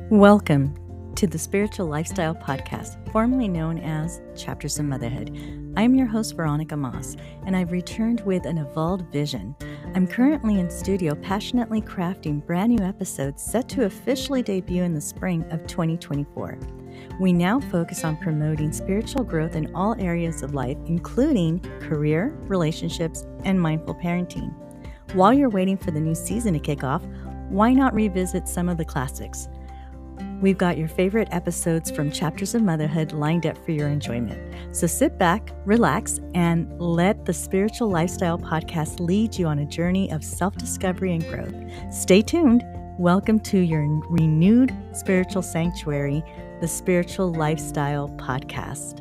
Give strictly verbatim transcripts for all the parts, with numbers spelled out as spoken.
Welcome to the Spiritual Lifestyle Podcast, formerly known as Chapters of Motherhood. I'm your host, Veronica Moss, and I've returned with an evolved vision. I'm currently in studio passionately crafting brand new episodes set to officially debut in the spring of twenty twenty-four. We now focus on promoting spiritual growth in all areas of life, including career, relationships, and mindful parenting. While you're waiting for the new season to kick off, why not revisit some of the classics? We've got your favorite episodes from Chapters of Motherhood lined up for your enjoyment. So sit back, relax, and let the Spiritual Lifestyle Podcast lead you on a journey of self-discovery and growth. Stay tuned. Welcome to your renewed spiritual sanctuary, the Spiritual Lifestyle Podcast.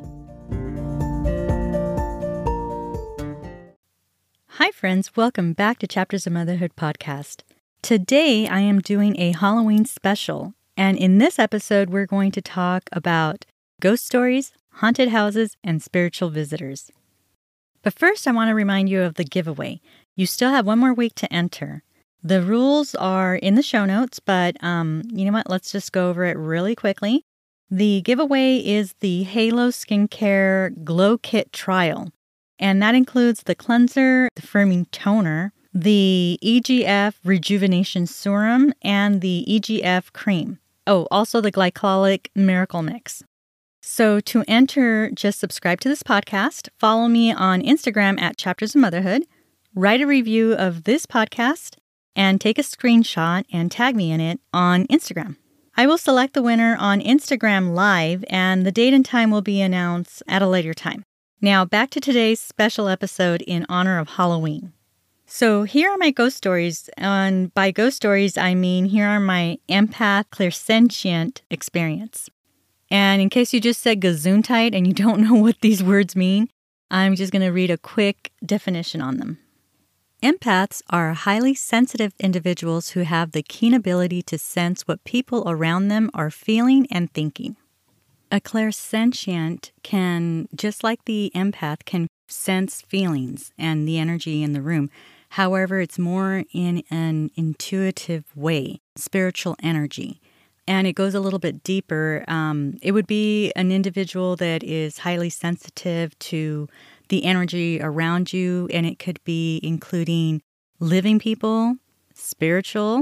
Hi, friends. Welcome back to Chapters of Motherhood Podcast. Today, I am doing a Halloween special. And in this episode, we're going to talk about ghost stories, haunted houses, and spiritual visitors. But first, I want to remind you of the giveaway. You still have one more week to enter. The rules are in the show notes, but um, you know what? Let's just go over it really quickly. The giveaway is the Halo Skincare Glow Kit Trial. And that includes the cleanser, the firming toner, the E G F Rejuvenation Serum, and the E G F Cream. Oh, also the Glycolic Miracle Mix. So to enter, just subscribe to this podcast, follow me on Instagram at Chapters of Motherhood, write a review of this podcast, and take a screenshot and tag me in it on Instagram. I will select the winner on Instagram Live, and the date and time will be announced at a later time. Now, back to today's special episode in honor of Halloween. So here are my ghost stories, and by ghost stories, I mean here are my empath clairsentient experience. And in case you just said gesundheit and you don't know what these words mean, I'm just going to read a quick definition on them. Empaths are highly sensitive individuals who have the keen ability to sense what people around them are feeling and thinking. A clairsentient can, just like the empath, can sense feelings and the energy in the room. However, it's more in an intuitive way, spiritual energy. And it goes a little bit deeper. Um, it would be an individual that is highly sensitive to the energy around you, and it could be including living people, spiritual,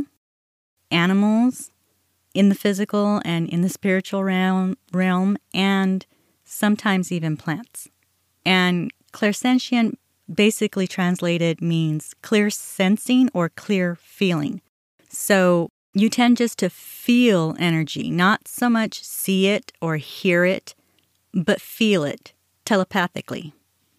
animals, in the physical and in the spiritual realm, realm and sometimes even plants. And clairsentient basically translated means clear sensing or clear feeling. So you tend just to feel energy, not so much see it or hear it, but feel it telepathically.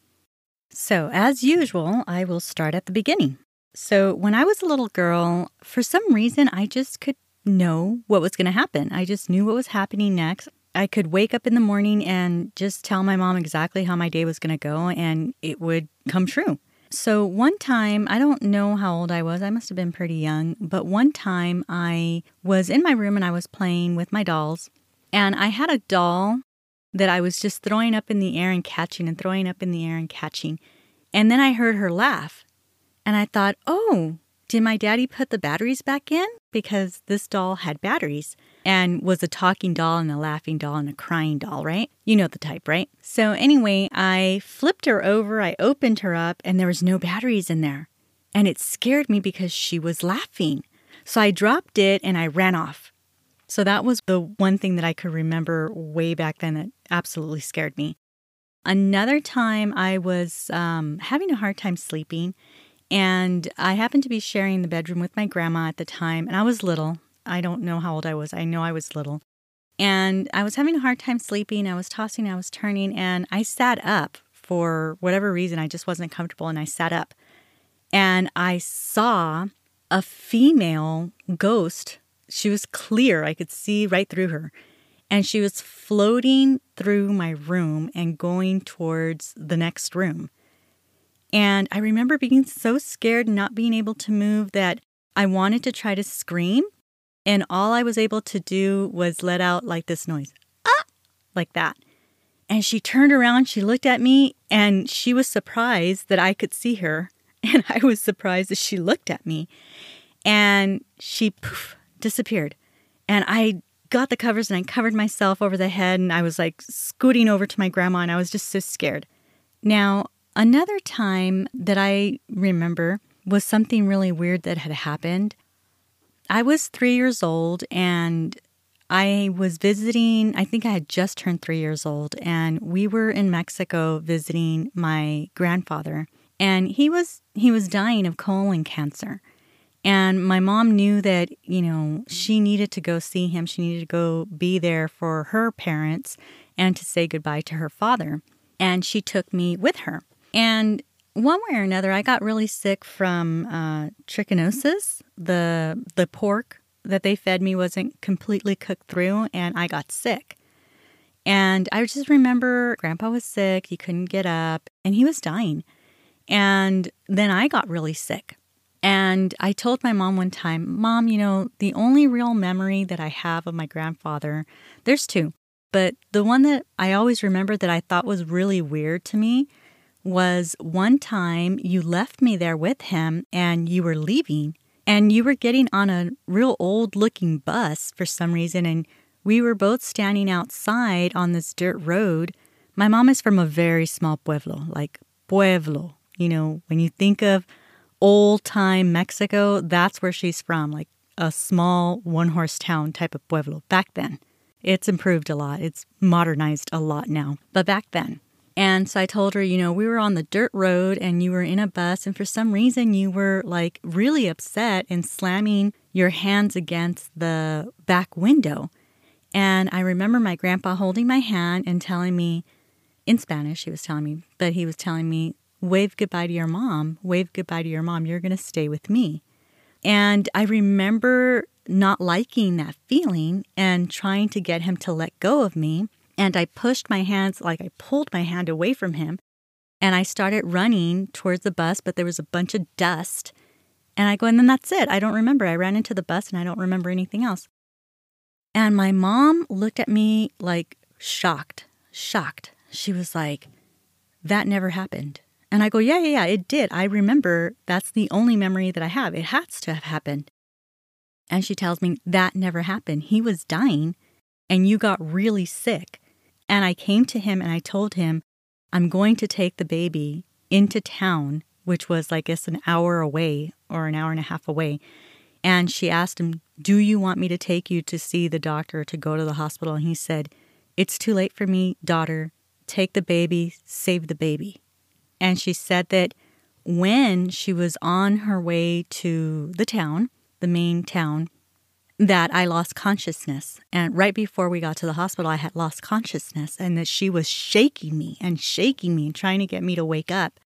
So as usual, I will start at the beginning. So when I was a little girl, for some reason, I just could know what was going to happen. I just knew what was happening next. I could wake up in the morning and just tell my mom exactly how my day was going to go, and it would come true. So one time, I don't know how old I was. I must have been pretty young. But one time I was in my room and I was playing with my dolls. And I had a doll that I was just throwing up in the air and catching and throwing up in the air and catching. And then I heard her laugh. And I thought, oh, did my daddy put the batteries back in? Because this doll had batteries and was a talking doll and a laughing doll and a crying doll, right? You know the type, right? So anyway, I flipped her over, I opened her up, and there was no batteries in there. And it scared me because she was laughing. So I dropped it and I ran off. So that was the one thing that I could remember way back then that absolutely scared me. Another time I was um, having a hard time sleeping. And I happened to be sharing the bedroom with my grandma at the time, and I was little. I don't know how old I was. I know I was little. And I was having a hard time sleeping. I was tossing, I was turning, and I sat up for whatever reason. I just wasn't comfortable, and I sat up. And I saw a female ghost. She was clear. I could see right through her. And she was floating through my room and going towards the next room. And I remember being so scared and not being able to move that I wanted to try to scream. And all I was able to do was let out like this noise, ah, like that. And she turned around, she looked at me, and she was surprised that I could see her. And I was surprised that she looked at me. And she poof, disappeared. And I got the covers and I covered myself over the head and I was like scooting over to my grandma and I was just so scared. Now, another time that I remember was something really weird that had happened. I was three years old and I was visiting, I think I had just turned three years old, and we were in Mexico visiting my grandfather. And he was he was dying of colon cancer. And my mom knew that, you know, she needed to go see him. She needed to go be there for her parents and to say goodbye to her father. And she took me with her. And one way or another, I got really sick from uh, trichinosis. The the pork that they fed me wasn't completely cooked through, and I got sick. And I just remember Grandpa was sick. He couldn't get up, and he was dying. And then I got really sick. And I told my mom one time, Mom, you know, the only real memory that I have of my grandfather, there's two, but the one that I always remember that I thought was really weird to me was one time you left me there with him and you were leaving and you were getting on a real old looking bus for some reason. And we were both standing outside on this dirt road. My mom is from a very small pueblo, like pueblo. You know, when you think of old time Mexico, that's where she's from, like a small one horse town type of pueblo back then. It's improved a lot. It's modernized a lot now, but back then. And so I told her, you know, we were on the dirt road and you were in a bus and for some reason you were like really upset and slamming your hands against the back window. And I remember my grandpa holding my hand and telling me, in Spanish he was telling me, but he was telling me, wave goodbye to your mom, wave goodbye to your mom, you're going to stay with me. And I remember not liking that feeling and trying to get him to let go of me. And I pushed my hands, like I pulled my hand away from him. And I started running towards the bus, but there was a bunch of dust. And I go, and then that's it. I don't remember. I ran into the bus and I don't remember anything else. And my mom looked at me like shocked, shocked. She was like, that never happened. And I go, yeah, yeah, yeah, it did. I remember that's the only memory that I have. It has to have happened. And she tells me that never happened. He was dying and you got really sick. And I came to him and I told him, I'm going to take the baby into town, which was, I guess, an hour away or an hour and a half away. And she asked him, do you want me to take you to see the doctor, to go to the hospital? And he said, it's too late for me, daughter. Take the baby, save the baby. And she said that when she was on her way to the town, the main town, that I lost consciousness. And right before we got to the hospital, I had lost consciousness and that she was shaking me and shaking me and trying to get me to wake up.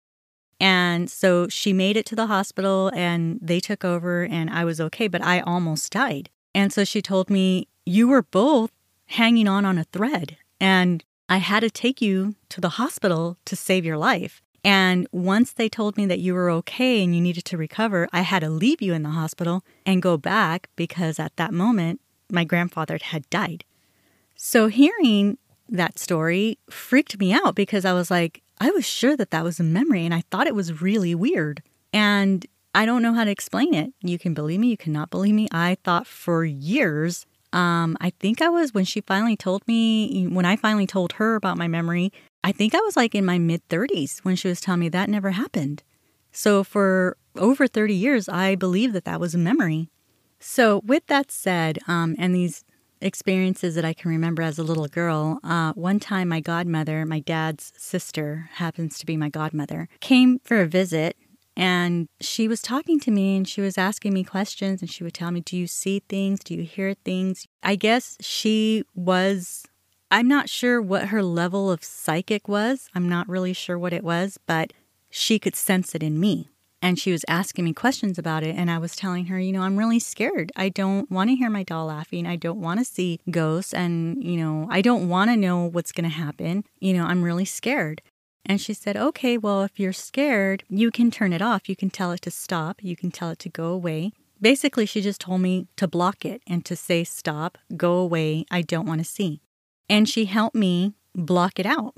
And so she made it to the hospital and they took over and I was okay, but I almost died. And so she told me, you were both hanging on on a thread and I had to take you to the hospital to save your life. And once they told me that you were okay and you needed to recover, I had to leave you in the hospital and go back because at that moment, my grandfather had died. So hearing that story freaked me out because I was like, I was sure that that was a memory and I thought it was really weird. And I don't know how to explain it. You can believe me, you cannot believe me. I thought for years, um, I think I was, when she finally told me, when I finally told her about my memory, I think I was like in my mid thirties when she was telling me that never happened. So for over thirty years, I believed that that was a memory. So with that said, um, and these experiences that I can remember as a little girl, uh, one time my godmother, my dad's sister, happens to be my godmother, came for a visit and she was talking to me and she was asking me questions and she would tell me, do you see things? Do you hear things? I guess she was... I'm not sure what her level of psychic was. I'm not really sure what it was, but she could sense it in me. And she was asking me questions about it. And I was telling her, you know, I'm really scared. I don't want to hear my doll laughing. I don't want to see ghosts. And, you know, I don't want to know what's going to happen. You know, I'm really scared. And she said, okay, well, if you're scared, you can turn it off. You can tell it to stop. You can tell it to go away. Basically, she just told me to block it and to say, stop, go away. I don't want to see. And she helped me block it out.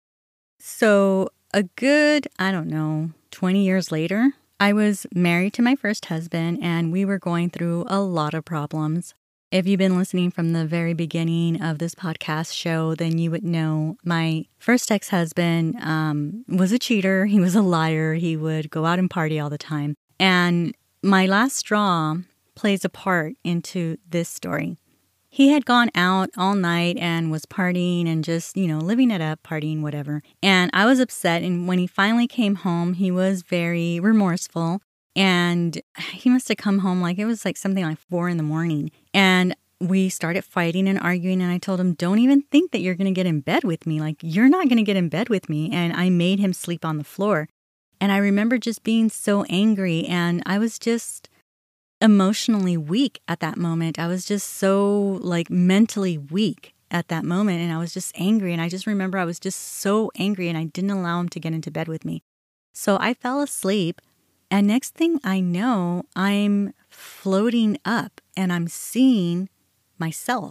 So a good, I don't know, twenty years later, I was married to my first husband and we were going through a lot of problems. If you've been listening from the very beginning of this podcast show, then you would know my first ex-husband um, was a cheater. He was a liar. He would go out and party all the time. And my last straw plays a part into this story. He had gone out all night and was partying and just, you know, living it up, partying, whatever. And I was upset. And when he finally came home, he was very remorseful. And he must have come home like it was like something like four in the morning. And we started fighting and arguing. And I told him, don't even think that you're going to get in bed with me. Like, you're not going to get in bed with me. And I made him sleep on the floor. And I remember just being so angry. And I was just emotionally weak at that moment. I was just so like mentally weak at that moment. And I was just angry. And I just remember I was just so angry and I didn't allow him to get into bed with me. So I fell asleep. And next thing I know, I'm floating up and I'm seeing myself.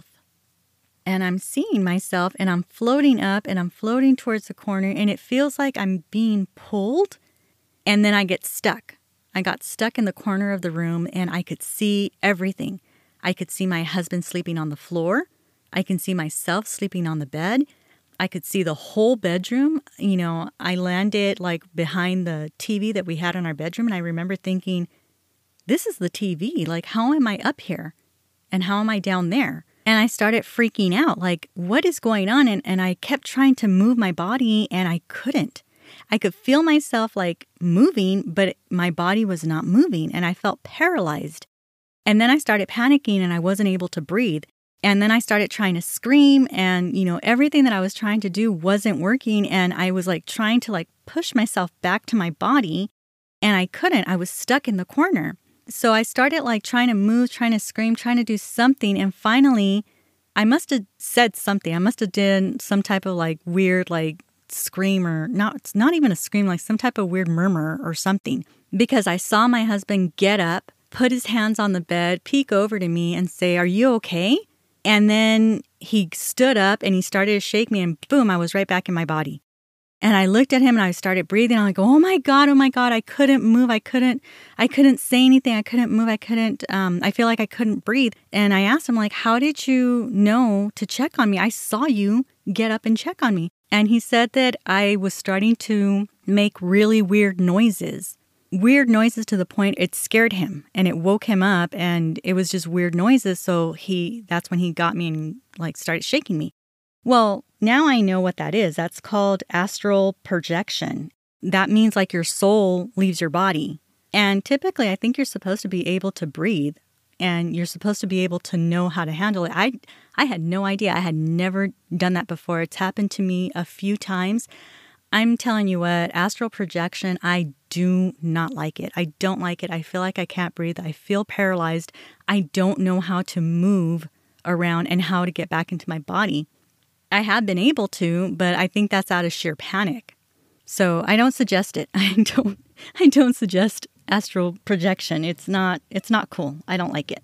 And I'm seeing myself and I'm floating up and I'm floating towards the corner. And it feels like I'm being pulled. And then I get stuck. I got stuck in the corner of the room and I could see everything. I could see my husband sleeping on the floor. I can see myself sleeping on the bed. I could see the whole bedroom. You know, I landed like behind the T V that we had in our bedroom. And I remember thinking, this is the T V. Like, how am I up here? And how am I down there? And I started freaking out. Like, what is going on? And, and I kept trying to move my body and I couldn't. I could feel myself like moving, but my body was not moving and I felt paralyzed. And then I started panicking and I wasn't able to breathe. And then I started trying to scream and, you know, everything that I was trying to do wasn't working. And I was like trying to like push myself back to my body and I couldn't. I was stuck in the corner. So I started like trying to move, trying to scream, trying to do something. And finally, I must have said something. I must have done some type of like weird like scream or not, it's not even a scream, like some type of weird murmur or something. Because I saw my husband get up, put his hands on the bed, peek over to me and say, "Are you okay?" And then he stood up and he started to shake me and boom, I was right back in my body. And I looked at him and I started breathing. I'm like, oh my God, oh my God, I couldn't move. I couldn't, I couldn't say anything. I couldn't move. I couldn't, um, I feel like I couldn't breathe. And I asked him like, how did you know to check on me? I saw you get up and check on me. And he said that I was starting to make really weird noises. Weird noises to the point it scared him and it woke him up and it was just weird noises. So he, that's when he got me and like started shaking me. Well, now I know what that is. That's called astral projection. That means like your soul leaves your body. And typically I think you're supposed to be able to breathe and you're supposed to be able to know how to handle it. I, I had no idea. I had never done that before. It's happened to me a few times. I'm telling you what, astral projection, I do not like it. I don't like it. I feel like I can't breathe. I feel paralyzed. I don't know how to move around and how to get back into my body. I have been able to, but I think that's out of sheer panic. So I don't suggest it. I don't I don't suggest astral projection. It's not it's not cool. I don't like it.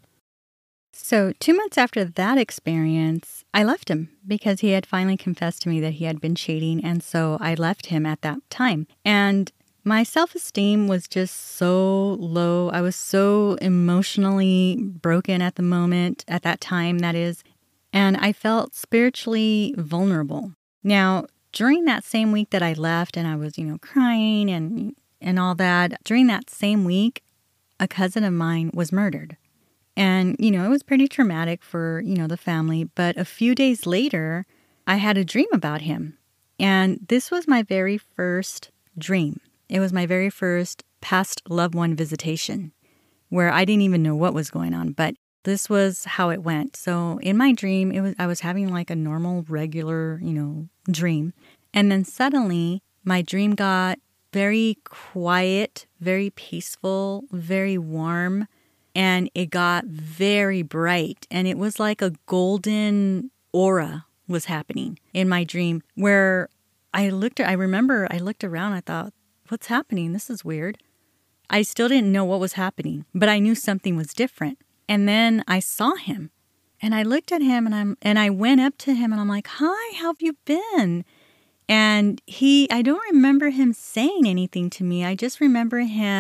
So two months after that experience, I left him because he had finally confessed to me that he had been cheating. And so I left him at that time. And my self-esteem was just so low. I was so emotionally broken at the moment, at that time, that is. And I felt spiritually vulnerable. Now, during that same week that I left and I was, you know, crying and and all that, during that same week, a cousin of mine was murdered. And, you know, it was pretty traumatic for, you know, the family. But a few days later, I had a dream about him. And this was my very first dream. It was my very first past loved one visitation where I didn't even know what was going on. But this was how it went. So in my dream, it was I was having like a normal, regular, you know, dream. And then suddenly my dream got very quiet, very peaceful, very warm. And it got very bright. And it was like a golden aura was happening in my dream where I looked, I remember I looked around, I thought, what's happening? This is weird. I still didn't know what was happening, but I knew something was different. And then I saw him and I looked at him and I'm and I went up to him and I'm like, hi, how have you been? And he, I don't remember him saying anything to me. I just remember him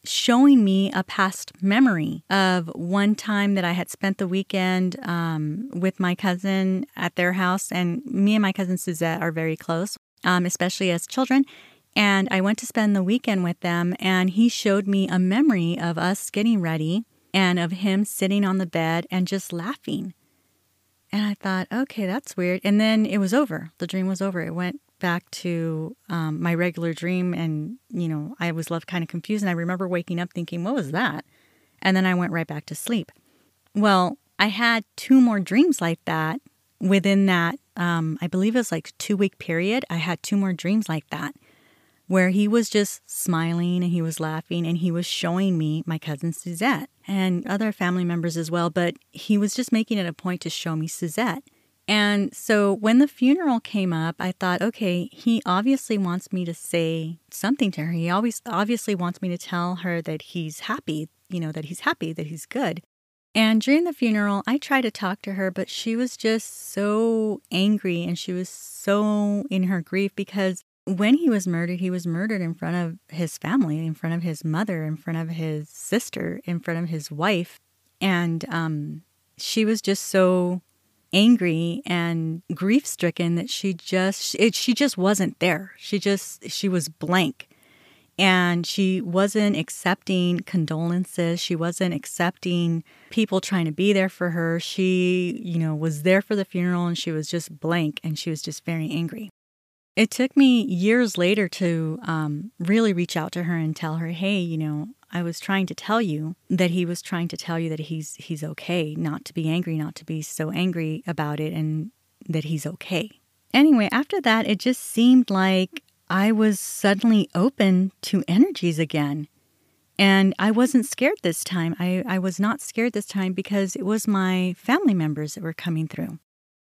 showing me a past memory of one time that I had spent the weekend um, with my cousin at their house. And me and my cousin Suzette are very close, um, especially as children. And I went to spend the weekend with them, and he showed me a memory of us getting ready and of him sitting on the bed and just laughing. And I thought, okay, that's weird. And then it was over. The dream was over. It went back to um, my regular dream. And, you know, I was left kind of confused. And I remember waking up thinking, what was that? And then I went right back to sleep. Well, I had two more dreams like that within that, um, I believe it was like two week period. I had two more dreams like that where he was just smiling and he was laughing and he was showing me my cousin Suzette and other family members as well. But he was just making it a point to show me Suzette. And so when the funeral came up, I thought, okay, he obviously wants me to say something to her. He always obviously wants me to tell her that he's happy, you know, that he's happy, that he's good. And during the funeral, I tried to talk to her, but she was just so angry and she was so in her grief because when he was murdered, he was murdered in front of his family, in front of his mother, in front of his sister, in front of his wife. And um, she was just so angry and grief-stricken that she just, it, she just wasn't there. She just, she was blank. And she wasn't accepting condolences. She wasn't accepting people trying to be there for her. She, you know, was there for the funeral and she was just blank and she was just very angry. It took me years later to um, really reach out to her and tell her, hey, you know, I was trying to tell you that he was trying to tell you that he's he's okay, not to be angry, not to be so angry about it, and that he's okay. Anyway, after that, it just seemed like I was suddenly open to energies again. And I wasn't scared this time. I, I was not scared this time because it was my family members that were coming through.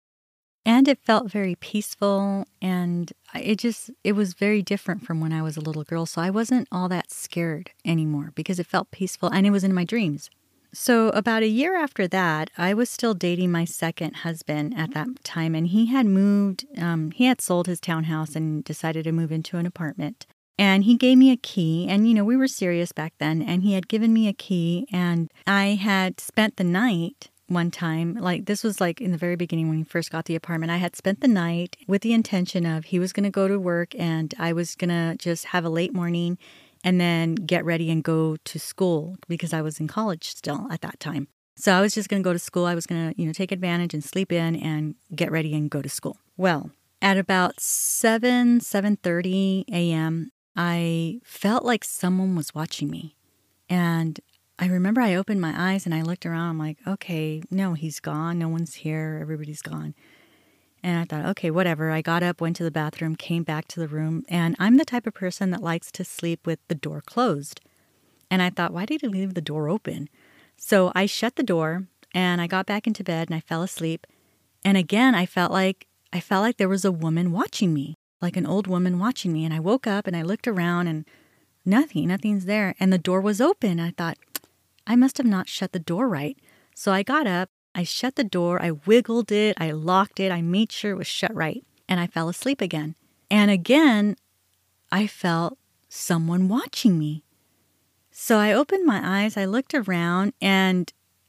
And it felt very peaceful, and it just, it was very different from when I was a little girl. So I wasn't all that scared anymore because it felt peaceful and it was in my dreams. So about a year after that, I was still dating my second husband at that time, and he had moved, um, he had sold his townhouse and decided to move into an apartment. And he gave me a key, and, you know, we were serious back then, and he had given me a key, and I had spent the night one time, like this was like in the very beginning when he first got the apartment, I had spent the night with the intention of he was going to go to work and I was going to just have a late morning and then get ready and go to school because I was in college still at that time. So I was just going to go to school. I was going to, you know, take advantage and sleep in and get ready and go to school. Well, at about seven, seven thirty a.m., I felt like someone was watching me. And I remember I opened my eyes and I looked around. I'm like, okay, no, he's gone. No one's here. Everybody's gone. And I thought, okay, whatever. I got up, went to the bathroom, came back to the room. And I'm the type of person that likes to sleep with the door closed. And I thought, why did he leave the door open? So I shut the door and I got back into bed and I fell asleep. And again, I felt like I felt like there was a woman watching me, like an old woman watching me. And I woke up and I looked around and nothing, nothing's there. And the door was open. I thought, I must have not shut the door right. So I got up, I shut the door, I wiggled it, I locked it, I made sure it was shut right, and I fell asleep again. And again, I felt someone watching me. So I opened my eyes, I looked around, and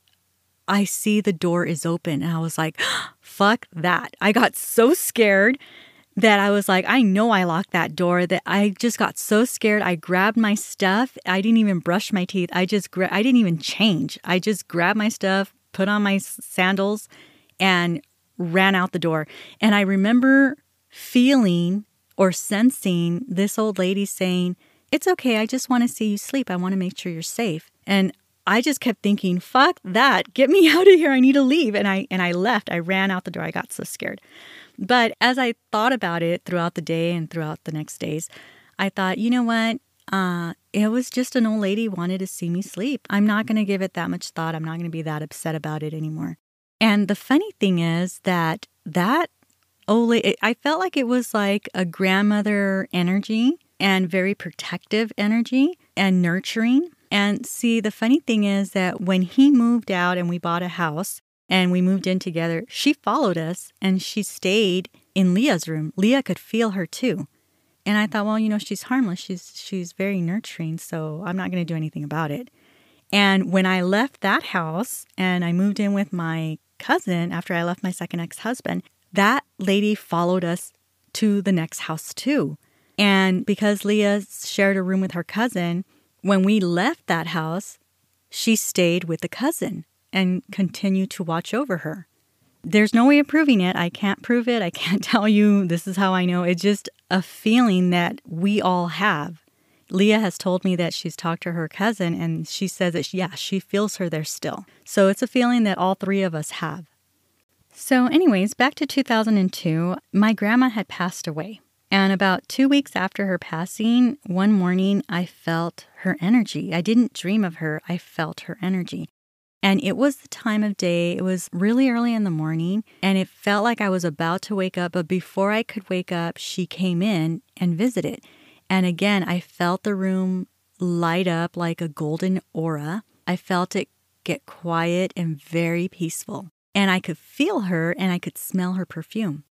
I see the door is open. And I was like, fuck that. I got so scared that I was like, I know I locked that door, that I just got so scared. I grabbed my stuff. I didn't even brush my teeth. I just, gra- I didn't even change. I just grabbed my stuff, put on my sandals, and ran out the door. And I remember feeling or sensing this old lady saying, it's okay. I just want to see you sleep. I want to make sure you're safe. And I just kept thinking, fuck that. Get me out of here. I need to leave. And I, and I left. I ran out the door. I got so scared. But as I thought about it throughout the day and throughout the next days, I thought, you know what? Uh, it was just an old lady wanted to see me sleep. I'm not going to give it that much thought. I'm not going to be that upset about it anymore. And the funny thing is that that old lady, I felt like it was like a grandmother energy and very protective energy and nurturing. And see, the funny thing is that when he moved out and we bought a house, and we moved in together, she followed us and she stayed in Leah's room. Leah could feel her too. And I thought, well, you know, she's harmless. She's she's very nurturing, so I'm not going to do anything about it. And when I left that house and I moved in with my cousin after I left my second ex-husband, that lady followed us to the next house too. And because Leah shared a room with her cousin, when we left that house, she stayed with the cousin and continued to watch over her. There's no way of proving it. I can't prove it. I can't tell you this is how I know. It's just a feeling that we all have. Leah has told me that she's talked to her cousin and she says that, yeah, she feels her there still. So it's a feeling that all three of us have. So anyways, back to two thousand two, my grandma had passed away. And about two weeks after her passing, one morning I felt her energy. I didn't dream of her. I felt her energy. And it was the time of day. It was really early in the morning, and it felt like I was about to wake up. But before I could wake up, she came in and visited. And again, I felt the room light up like a golden aura. I felt it get quiet and very peaceful. And I could feel her and I could smell her perfume.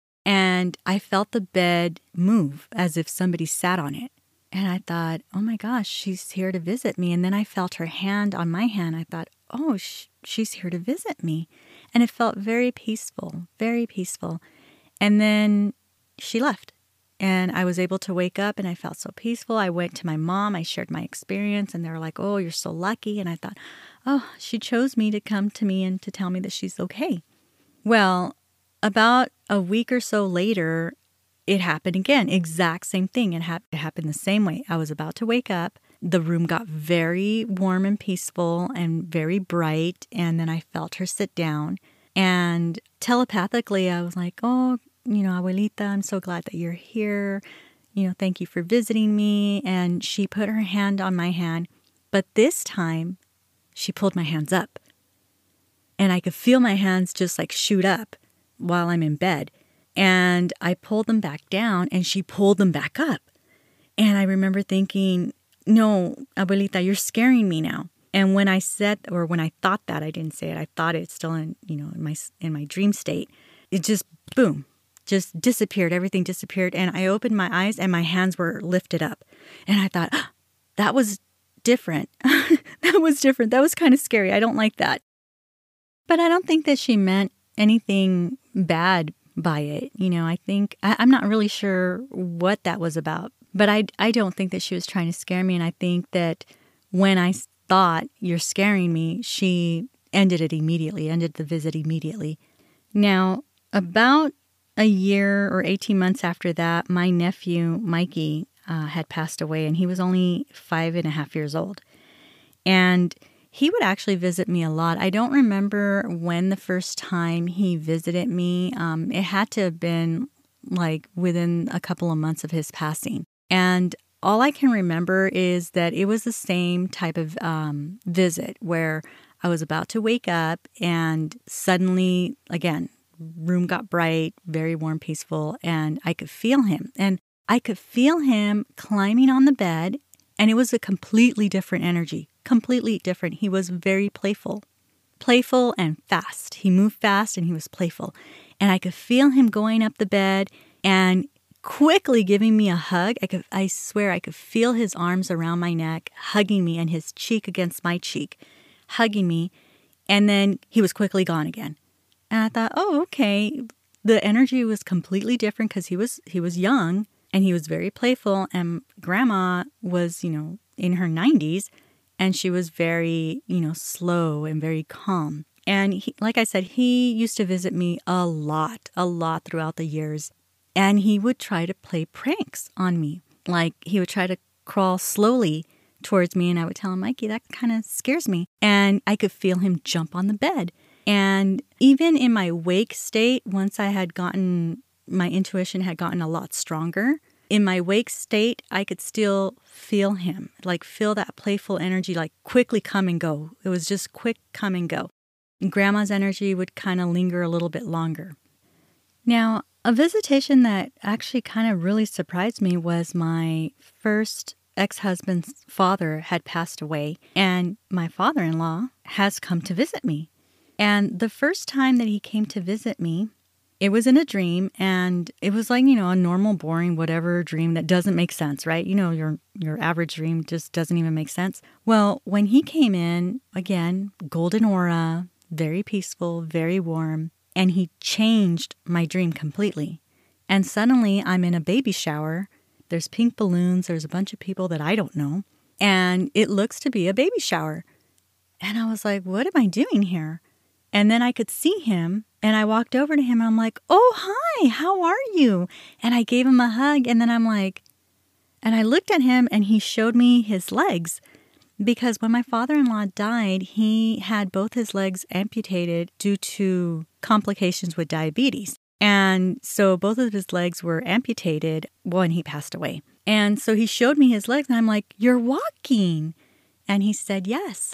And I felt the bed move as if somebody sat on it. And I thought, oh my gosh, she's here to visit me. And then I felt her hand on my hand. I thought, oh, sh- she's here to visit me. And it felt very peaceful, very peaceful. And then she left. And I was able to wake up and I felt so peaceful. I went to my mom. I shared my experience and they were like, oh, you're so lucky. And I thought, oh, she chose me to come to me and to tell me that she's okay. Well, about a week or so later, it happened again. Exact same thing. It, ha- it happened the same way. I was about to wake up. The room got very warm and peaceful and very bright. And then I felt her sit down. And telepathically, I was like, oh, you know, Abuelita, I'm so glad that you're here. You know, thank you for visiting me. And she put her hand on my hand. But this time, she pulled my hands up. And I could feel my hands just like shoot up while I'm in bed. And I pulled them back down and she pulled them back up. And I remember thinking, no, Abuelita, you're scaring me now. And when I said, or when I thought that, I didn't say it. I thought it still in, you know, in my, in my dream state. It just, boom, just disappeared. Everything disappeared. And I opened my eyes and my hands were lifted up. And I thought, oh, that was different. That was different. That was kind of scary. I don't like that. But I don't think that she meant anything bad by it. You know, I think, I, I'm not really sure what that was about, but I, I don't think that she was trying to scare me. And I think that when I thought you're scaring me, she ended it immediately, ended the visit immediately. Now, about a year or eighteen months after that, my nephew, Mikey, uh, had passed away and he was only five and a half years old. And he would actually visit me a lot. I don't remember when the first time he visited me. Um, it had to have been like within a couple of months of his passing. And all I can remember is that it was the same type of um, visit where I was about to wake up and suddenly, again, room got bright, very warm, peaceful, and I could feel him. And I could feel him climbing on the bed, and it was a completely different energy. Completely different. He was very playful, playful and fast. He moved fast and he was playful. And I could feel him going up the bed and quickly giving me a hug. I could, I swear I could feel his arms around my neck, hugging me and his cheek against my cheek, hugging me. And then he was quickly gone again. And I thought, oh, okay. The energy was completely different because he was, he was young and he was very playful. And grandma was, you know, in her nineties. And she was very, you know, slow and very calm. And he, like I said, he used to visit me a lot, a lot throughout the years. And he would try to play pranks on me. Like he would try to crawl slowly towards me. And I would tell him, Mikey, that kind of scares me. And I could feel him jump on the bed. And even in my wake state, once I had gotten, my intuition had gotten a lot stronger. In my wake state, I could still feel him, like feel that playful energy, like quickly come and go. It was just quick come and go. And grandma's energy would kind of linger a little bit longer. Now, a visitation that actually kind of really surprised me was my first ex-husband's father had passed away, and my father-in-law has come to visit me. And the first time that he came to visit me, It was in a dream, and it was like, you know, a normal, boring, whatever dream that doesn't make sense, right? You know, your your average dream just doesn't even make sense. Well, when he came in, again, golden aura, very peaceful, very warm, and he changed my dream completely. And suddenly I'm in a baby shower. There's pink balloons. There's a bunch of people that I don't know. And it looks to be a baby shower. And I was like, what am I doing here? And then I could see him, and I walked over to him, and I'm like, oh, hi, how are you? And I gave him a hug, and then I'm like, and I looked at him, and he showed me his legs, because when my father-in-law died, he had both his legs amputated due to complications with diabetes. And so both of his legs were amputated when he passed away. And so he showed me his legs, and I'm like, you're walking. And he said, yes.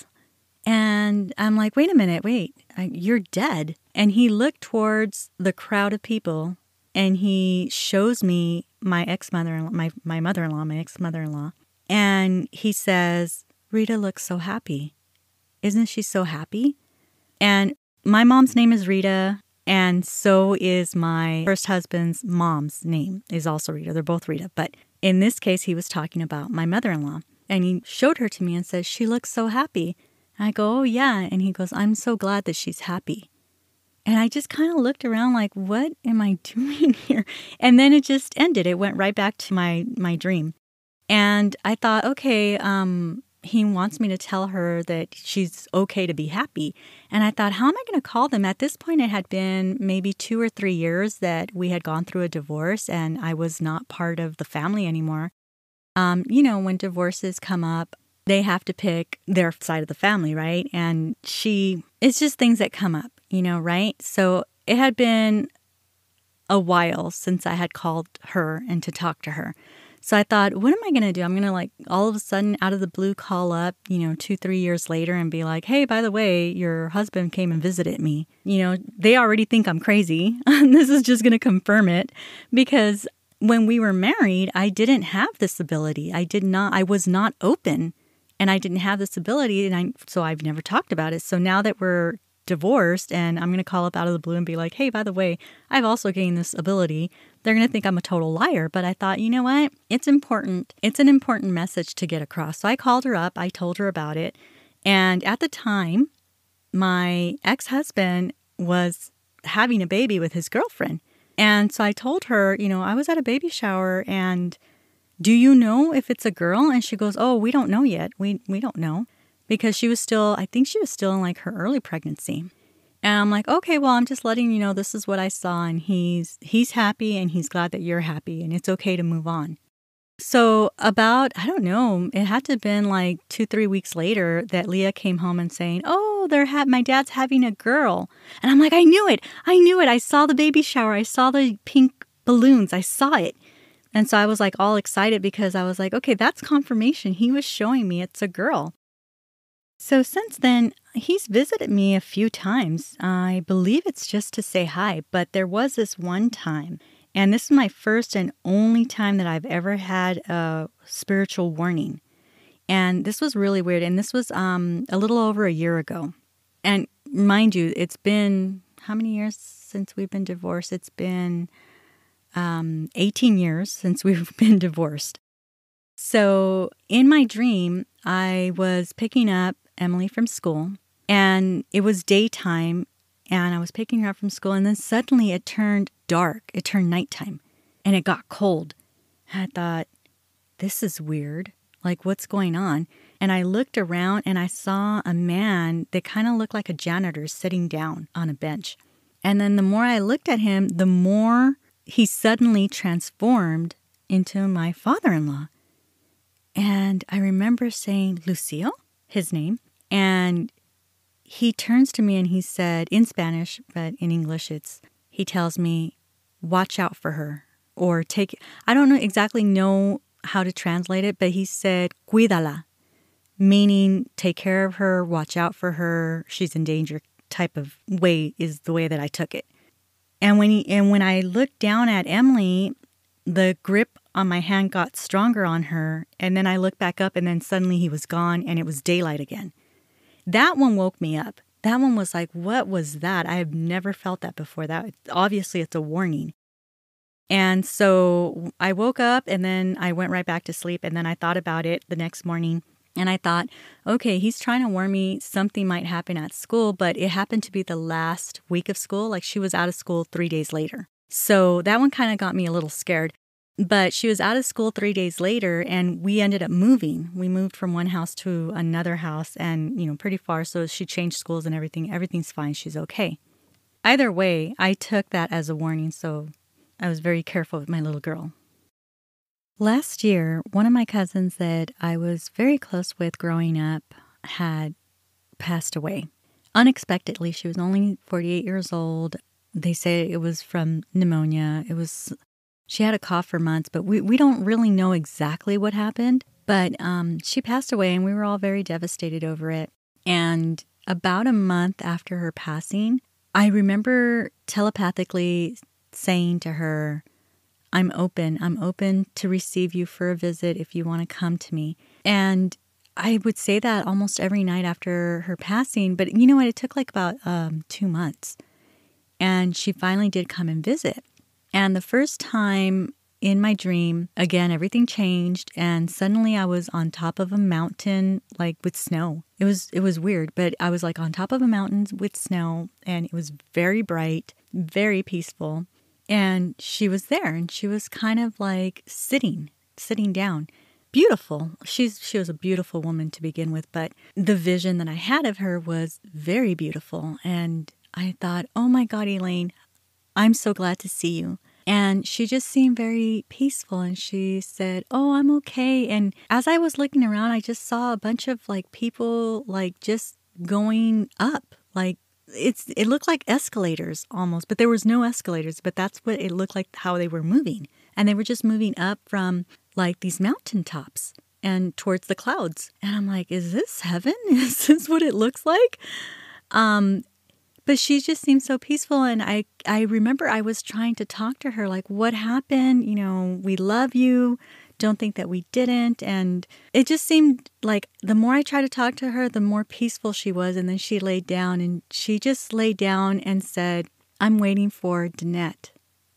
And I'm like, wait a minute, wait, you're dead. And he looked towards the crowd of people, and he shows me my ex-mother-in-law, my, my mother-in-law, my ex-mother-in-law. And he says, Rita looks so happy. Isn't she so happy? And my mom's name is Rita, and so is my first husband's mom's name is also Rita. They're both Rita. But in this case, he was talking about my mother-in-law. And he showed her to me and says, she looks so happy. I go, oh, yeah. And he goes, I'm so glad that she's happy. And I just kind of looked around like, what am I doing here? And then it just ended. It went right back to my, my dream. And I thought, okay, um, he wants me to tell her that she's okay to be happy. And I thought, how am I going to call them? At this point, it had been maybe two or three years that we had gone through a divorce, and I was not part of the family anymore. Um, you know, when divorces come up, they have to pick their side of the family, right? And she, it's just things that come up, you know, right? So it had been a while since I had called her and to talk to her. So I thought, what am I going to do? I'm going to like all of a sudden out of the blue call up, you know, two, three years later and be like, hey, by the way, your husband came and visited me. You know, they already think I'm crazy. This is just going to confirm it, because when we were married, I didn't have this ability. I did not, I was not open. And I didn't have this ability, and I so I've never talked about it. So now that we're divorced, and I'm going to call up out of the blue and be like, hey, by the way, I've also gained this ability, they're going to think I'm a total liar. But I thought, you know what? It's important. It's an important message to get across. So I called her up. I told her about it. And at the time, my ex-husband was having a baby with his girlfriend. And so I told her, you know, I was at a baby shower, and do you know if it's a girl? And she goes, oh, we don't know yet. We we don't know. Because she was still, I think she was still in like her early pregnancy. And I'm like, okay, well, I'm just letting you know this is what I saw. And he's he's happy, and he's glad that you're happy, and it's okay to move on. So about, I don't know, it had to have been like two, three weeks later that Leah came home and saying, oh, they're ha- my dad's having a girl. And I'm like, I knew it. I knew it. I saw the baby shower. I saw the pink balloons. I saw it. And so I was like all excited because I was like, okay, that's confirmation. He was showing me it's a girl. So since then, he's visited me a few times. I believe it's just to say hi, but there was this one time, and this is my first and only time that I've ever had a spiritual warning. And this was really weird. And this was um, a little over a year ago. And mind you, it's been how many years since we've been divorced? It's been Um, eighteen years since we've been divorced. So in my dream, I was picking up Emily from school, and it was daytime, and I was picking her up from school, and then suddenly it turned dark. It turned nighttime, and it got cold. And I thought, this is weird. Like, what's going on? And I looked around, and I saw a man that kind of looked like a janitor sitting down on a bench. And then the more I looked at him, the more he suddenly transformed into my father-in-law. And I remember saying, Lucio, his name. And he turns to me and he said, in Spanish, but in English, it's, he tells me, watch out for her. Or take, I don't know exactly know how to translate it, but he said, cuídala, meaning take care of her, watch out for her, she's in danger type of way is the way that I took it. And when he, and when I looked down at Emily, the grip on my hand got stronger on her. And then I looked back up, and then suddenly he was gone, and it was daylight again. That one woke me up. that one was like, what was that? I have never felt that before. That obviously it's a warning. And so I woke up and then I went right back to sleep. And then I thought about it the next morning. And I thought, okay, he's trying to warn me something might happen at school. But it happened to be the last week of school. Like she was out of school three days later. So that one kind of got me a little scared. But she was out of school three days later and we ended up moving. We moved from one house to another house and, you know, pretty far. So she changed schools and everything. Everything's fine. She's okay. Either way, I took that as a warning. So I was very careful with my little girl. Last year, one of my cousins that I was very close with growing up had passed away. Unexpectedly, she was only forty-eight years old. They say it was from pneumonia. It was, she had a cough for months, but we, we don't really know exactly what happened. But um, she passed away and we were all very devastated over it. And about a month after her passing, I remember telepathically saying to her, I'm open. I'm open to receive you for a visit if you want to come to me. And I would say that almost every night after her passing. But you know what? It took like about um, two months. And she finally did come and visit. And the first time in my dream, again, everything changed. And suddenly I was on top of a mountain, like with snow. It was it was weird, but I was like on top of a mountain with snow. And it was very bright, very peaceful. And she was there and she was kind of like sitting, sitting down. Beautiful. She's she was a beautiful woman to begin with, but the vision that I had of her was very beautiful. And I thought, oh my God, Elaine, I'm so glad to see you. And she just seemed very peaceful. And she said, oh, I'm okay. And as I was looking around, I just saw a bunch of like people like just going up, like It's it looked like escalators almost, but there was no escalators, but that's what it looked like how they were moving. And they were just moving up from like these mountaintops and towards the clouds. And I'm like, is this heaven? Is this what it looks like? Um, but she just seemed so peaceful. And I, I remember I was trying to talk to her like, what happened? You know, we love you. Don't think that we didn't. And it just seemed like the more I tried to talk to her, the more peaceful she was. And then she laid down and she just laid down and said, I'm waiting for Danette.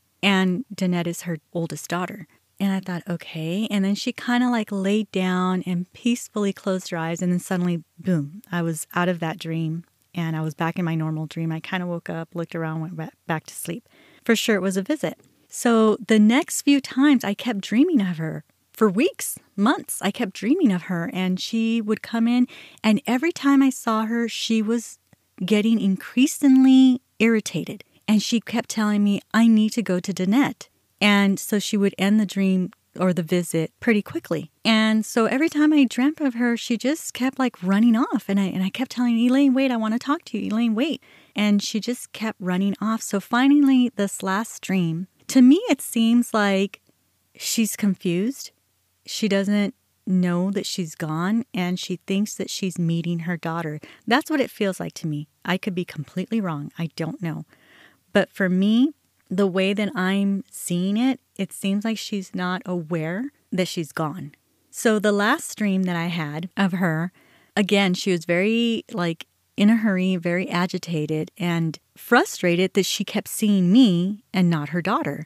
And Danette is her oldest daughter. And I thought, okay. And then she kind of like laid down and peacefully closed her eyes. And then suddenly, boom, I was out of that dream and I was back in my normal dream. I kind of woke up, looked around, went back to sleep. For sure, it was a visit. So the next few times I kept dreaming of her for weeks, months. I kept dreaming of her and she would come in and every time I saw her, she was getting increasingly irritated. And she kept telling me, I need to go to Danette. And so she would end the dream or the visit pretty quickly. And so every time I dreamt of her, she just kept like running off. And I and I kept telling Elaine, wait, I want to talk to you. Elaine, wait. And she just kept running off. So finally, this last dream, to me, it seems like she's confused. She doesn't know that she's gone and she thinks that she's meeting her daughter. That's what it feels like to me. I could be completely wrong. I don't know. But for me, the way that I'm seeing it, it seems like she's not aware that she's gone. So the last dream that I had of her, again, she was very like in a hurry, very agitated and frustrated that she kept seeing me and not her daughter.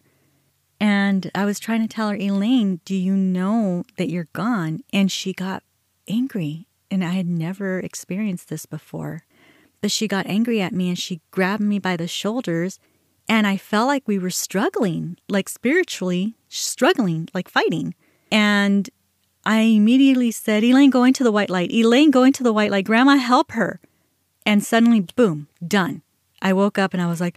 And I was trying to tell her, Elaine, do you know that you're gone? And she got angry. And I had never experienced this before. But she got angry at me and she grabbed me by the shoulders. And I felt like we were struggling, like spiritually struggling, like fighting. And I immediately said, Elaine, go into the white light. Elaine, go into the white light. Grandma, help her. And suddenly, boom, done. I woke up and I was like,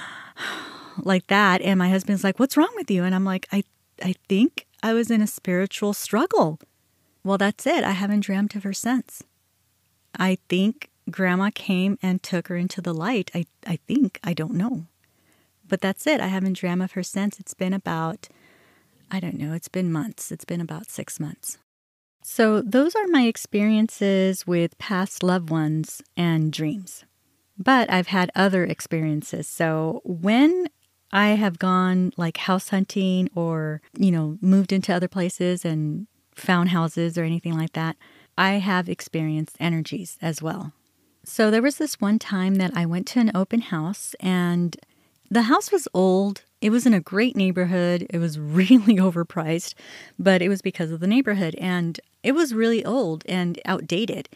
like that. And my husband's like, what's wrong with you? And I'm like, I, I think I was in a spiritual struggle. Well, that's it. I haven't dreamt of her since. I think Grandma came and took her into the light. I, I think. I don't know. But that's it. I haven't dreamt of her since. It's been about, I don't know, it's been months. It's been about six months. So those are my experiences with past loved ones and dreams. But I've had other experiences. So when I have gone like house hunting or, you know, moved into other places and found houses or anything like that, I have experienced energies as well. So there was this one time that I went to an open house, and the house was old. It was in a great neighborhood. It was really overpriced, but it was because of the neighborhood. And it was really old and outdated.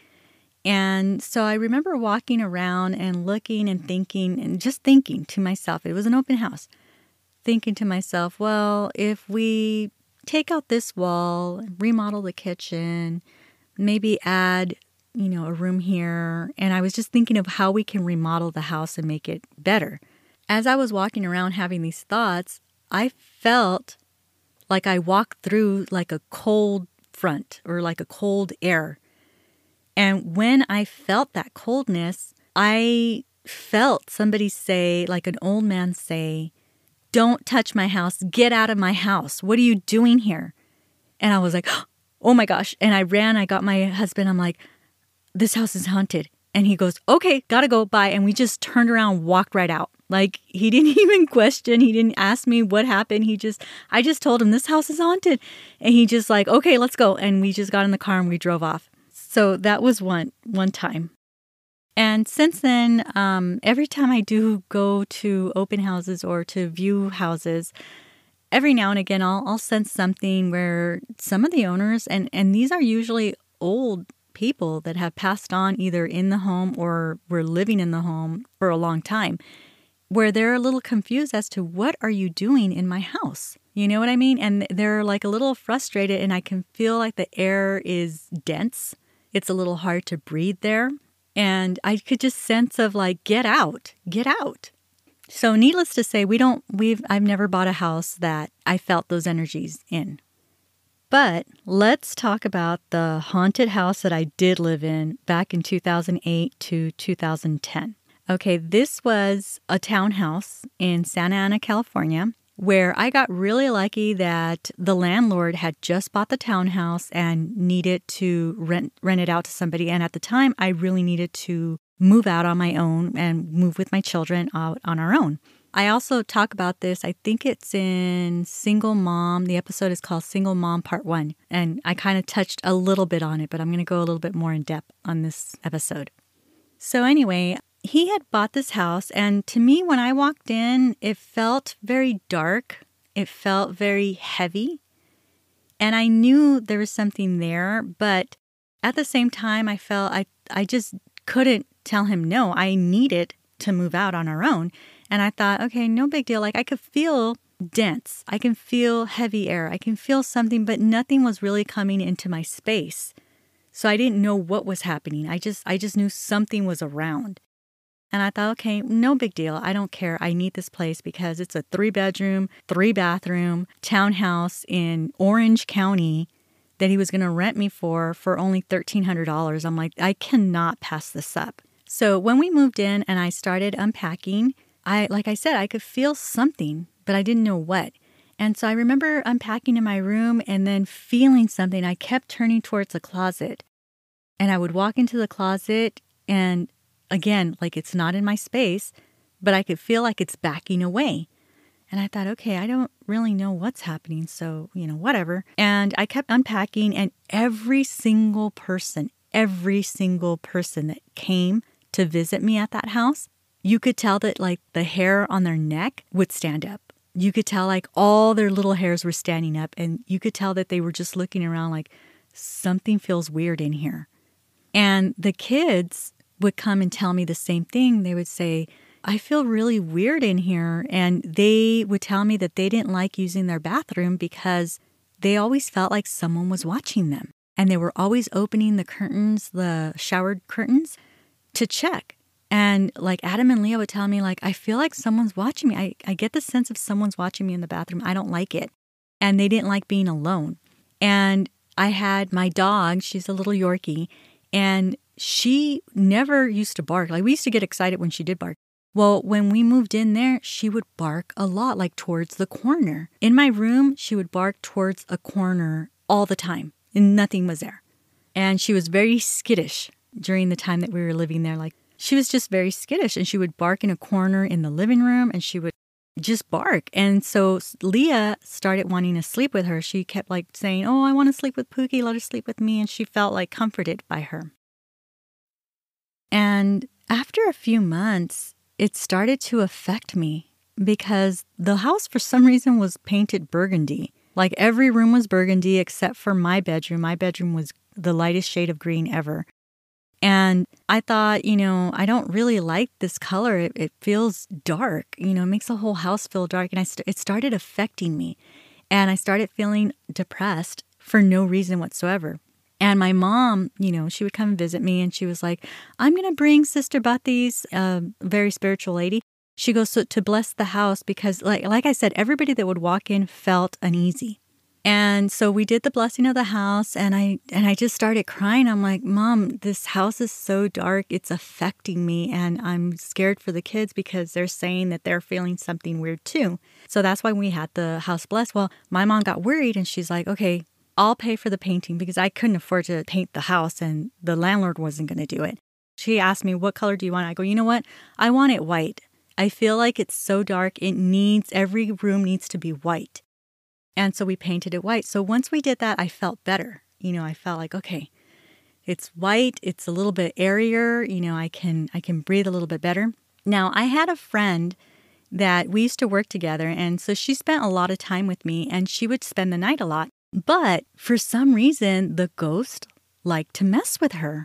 And so I remember walking around and looking and thinking and just thinking to myself, it was an open house, thinking to myself, well, if we take out this wall, remodel the kitchen, maybe add you know, a room here. And I was just thinking of how we can remodel the house and make it better. As I was walking around having these thoughts, I felt like I walked through like a cold front or like a cold air. And when I felt that coldness, I felt somebody say, like an old man say, "Don't touch my house. Get out of my house. What are you doing here?" And I was like, oh my gosh. And I ran. I got my husband. I'm like, "This house is haunted." And he goes, "Okay, gotta go, bye." And we just turned around, walked right out. Like, he didn't even question. He didn't ask me what happened. He just, I just told him, "This house is haunted." And he just like, "Okay, let's go." And we just got in the car and we drove off. So that was one, one time. And since then, um, every time I do go to open houses or to view houses, every now and again, I'll, I'll sense something where some of the owners, and, and these are usually old people that have passed on either in the home or were living in the home for a long time, where they're a little confused as to, what are you doing in my house? You know what I mean? And they're like a little frustrated, and I can feel like the air is dense. It's a little hard to breathe there. And I could just sense of like, get out, get out. So needless to say, we don't, we've, I've never bought a house that I felt those energies in. But let's talk about the haunted house that I did live in back in two thousand eight to two thousand ten. Okay, this was a townhouse in Santa Ana, California, where I got really lucky that the landlord had just bought the townhouse and needed to rent rent it out to somebody. And at the time, I really needed to move out on my own and move with my children out on our own. I also talk about this, I think it's in Single Mom. The episode is called Single Mom Part one. And I kind of touched a little bit on it, but I'm going to go a little bit more in depth on this episode. So anyway, he had bought this house. And to me, when I walked in, it felt very dark. It felt very heavy. And I knew there was something there. But at the same time, I felt I, I just couldn't tell him no. I needed to move out on our own. And I thought, okay, no big deal. Like, I could feel dense. I can feel heavy air. I can feel something, but nothing was really coming into my space. So I didn't know what was happening. I just, I just knew something was around. And I thought, okay, no big deal. I don't care. I need this place because it's a three bedroom, three bathroom townhouse in Orange County that he was going to rent me for, for only thirteen hundred dollars. I'm like, I cannot pass this up. So when we moved in and I started unpacking, I, like I said, I could feel something, but I didn't know what. And so I remember unpacking in my room and then feeling something. I kept turning towards the closet, and I would walk into the closet, and again, like, it's not in my space, but I could feel like it's backing away. And I thought, okay, I don't really know what's happening, so, you know, whatever. And I kept unpacking, and every single person, every single person that came to visit me at that house, you could tell that, like, the hair on their neck would stand up. You could tell, like, all their little hairs were standing up, and you could tell that they were just looking around like, something feels weird in here. And the kids would come and tell me the same thing. They would say, I feel really weird in here. And they would tell me that they didn't like using their bathroom because they always felt like someone was watching them. And they were always opening the curtains, the shower curtains, to check. And like Adam and Leah would tell me, like, I feel like someone's watching me. I, I get the sense of someone's watching me in the bathroom. I don't like it. And they didn't like being alone. And I had my dog, she's a little Yorkie, and she never used to bark. Like, we used to get excited when she did bark. Well, when we moved in there, she would bark a lot, like towards the corner. In my room, she would bark towards a corner all the time, and nothing was there. And she was very skittish during the time that we were living there. Like, she was just very skittish, and she would bark in a corner in the living room, and she would just bark. And so Leah started wanting to sleep with her. She kept like saying, oh, I want to sleep with Pookie. Let her sleep with me. And she felt like comforted by her. And after a few months, it started to affect me because the house, for some reason, was painted burgundy. Like every room was burgundy except for my bedroom. My bedroom was the lightest shade of green ever. And I thought, you know, I don't really like this color. It, it feels dark, you know, it makes the whole house feel dark. And I st- it started affecting me. And I started feeling depressed for no reason whatsoever. And my mom, you know, she would come and visit me and she was like, I'm going to bring Sister Buthy's, a uh, very spiritual lady. She goes so, to bless the house because, like, like I said, everybody that would walk in felt uneasy. And so we did the blessing of the house and I and I just started crying. I'm like, Mom, this house is so dark. It's affecting me and I'm scared for the kids because they're saying that they're feeling something weird too. So that's why we had the house blessed. Well, my mom got worried and she's like, okay, I'll pay for the painting because I couldn't afford to paint the house and the landlord wasn't going to do it. She asked me, what color do you want? I go, you know what? I want it white. I feel like it's so dark. It needs, every room needs to be white. And so we painted it white. So once we did that, I felt better. You know, I felt like, okay, it's white. It's a little bit airier. You know, I can I can breathe a little bit better. Now, I had a friend that we used to work together. And so she spent a lot of time with me and she would spend the night a lot. But for some reason, the ghost liked to mess with her.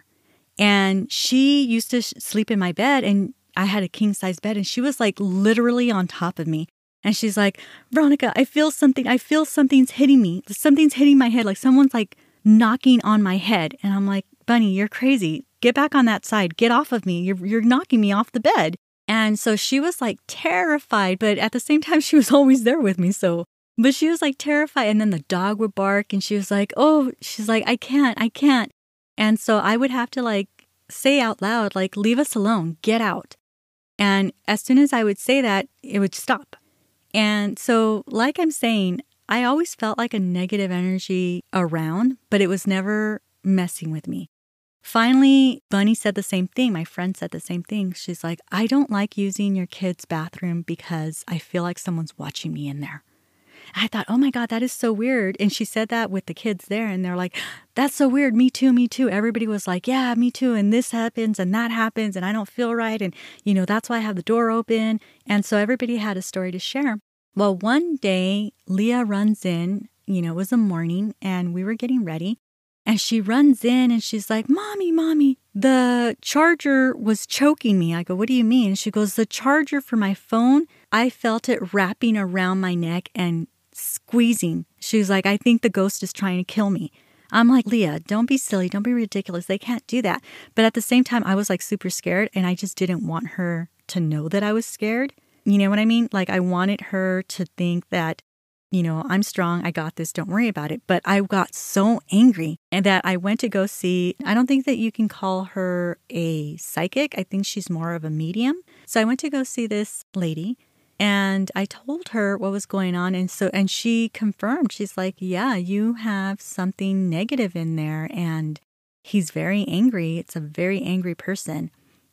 And she used to sh- sleep in my bed and I had a king size bed and she was like literally on top of me. And she's like, Veronica, I feel something. I feel something's hitting me. Something's hitting my head. Like someone's like knocking on my head. And I'm like, Bunny, you're crazy. Get back on that side. Get off of me. You're, you're knocking me off the bed. And so she was like terrified. But at the same time, she was always there with me. So, but she was like terrified. And then the dog would bark. And she was like, oh, she's like, I can't, I can't. And so I would have to like say out loud, like, leave us alone. Get out. And as soon as I would say that, it would stop. And so, like I'm saying, I always felt like a negative energy around, but it was never messing with me. Finally, Bunny said the same thing. My friend said the same thing. She's like, I don't like using your kid's bathroom because I feel like someone's watching me in there. I thought, oh my God, that is so weird. And she said that with the kids there. And they're like, that's so weird. Me too, me too. Everybody was like, yeah, me too. And this happens and that happens and I don't feel right. And, you know, that's why I have the door open. And so everybody had a story to share. Well, one day, Leah runs in, you know, it was a morning and we were getting ready. And she runs in and she's like, Mommy, Mommy, the charger was choking me. I go, what do you mean? And she goes, the charger for my phone, I felt it wrapping around my neck and squeezing. She's like, I think the ghost is trying to kill me. I'm like, Leah, don't be silly. Don't be ridiculous. They can't do that. But at the same time, I was like super scared and I just didn't want her to know that I was scared. You know what I mean? Like I wanted her to think that, you know, I'm strong. I got this. Don't worry about it. But I got so angry and that I went to go see, I don't think that you can call her a psychic. I think she's more of a medium. So I went to go see this lady and I told her what was going on. And so, and she confirmed, she's like, yeah, you have something negative in there and he's very angry. It's a very angry person.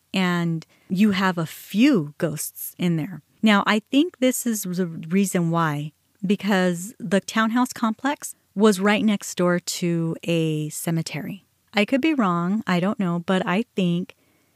And you have a few ghosts in there. Now, I think this is the reason why, because the townhouse complex was right next door to a cemetery. I could be wrong. I don't know. But I think